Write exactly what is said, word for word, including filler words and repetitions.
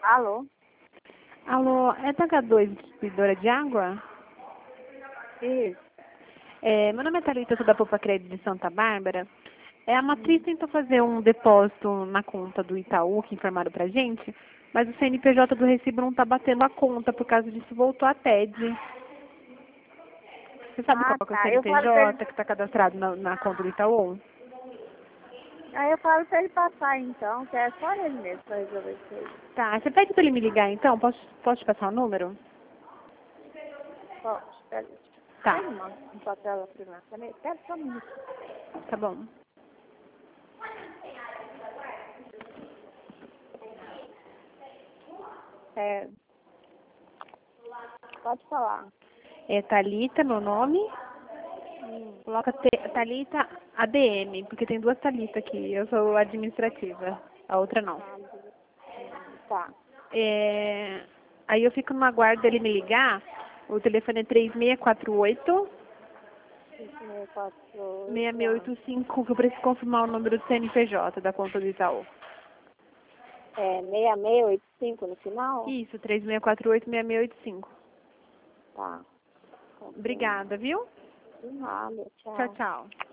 Alô? Alô, é da H dois Distribuidora de Água? Isso. É, meu nome é Thalita, eu sou da Poupa Crédito de Santa Bárbara. É, a matriz tentou fazer um depósito na conta do Itaú, que informaram pra gente, mas o C N P J do recibo não está batendo a conta, por causa disso voltou a T E D. Você sabe Ah, qual que é o tá. Eu falo pra C N P J ele. que está cadastrado na, na conta do Itaú? Aí eu falo pra ele passar então, que é só ele mesmo pra resolver isso aí. Tá, você pede para ele me ligar então? Posso, posso te passar o número? Pode, pera aí. Tá, Pega uma, um papel lá primeiro. Peraí, pera só um minuto. tá bom. É. Pode falar. É Thalita, meu nome. Hum. Coloca T- Thalita A D M, porque tem duas Thalita aqui. Eu sou administrativa, a outra não. Ah, hum, tá. É, aí eu fico no aguardo dele me ligar. O telefone é três seis quatro oito, cinco, seis, quatro, seis oito, seis ah. oito cinco, que eu preciso confirmar o número do C N P J da conta do Itaú. É seis seis oito cinco no final? Isso, três seis quatro oito, seis seis oito cinco. Tá. Ok. Obrigada, viu? De nada, Tchau, tchau. tchau.